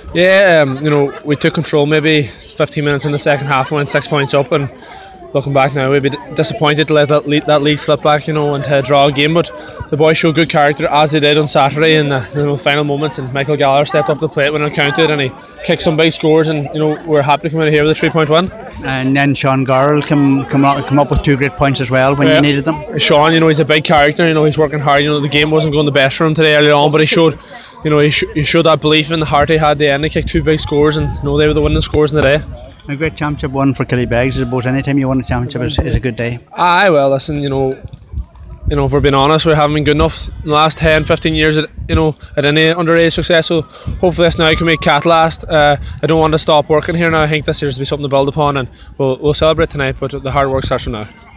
Yeah, we took control maybe 15 minutes in the second half, went 6 points up, and looking back now, we'd be disappointed to let that lead slip back, and to draw a game. But the boys showed good character, as they did on Saturday in the final moments. And Michael Gallagher stepped up to the plate when it counted, and he kicked some big scores. And we're happy to come out of here with a 3-point win. And then Sean Garrell come up with 2 great points as well when you needed them. Sean, he's a big character. He's working hard. The game wasn't going the best for him today earlier on, but he showed, he showed that belief in the heart he had at the end. He kicked 2 big scores, and they were the winning scores in the day. A great championship one for Killybegs. I suppose any time you win a championship is a good day. Aye, well, listen, if we're being honest, we haven't been good enough in the last 10-15 years at any underage success. So hopefully this now can make Cat last. I don't want to stop working here now. I think this year's to be something to build upon, and we'll celebrate tonight, but the hard work starts from now.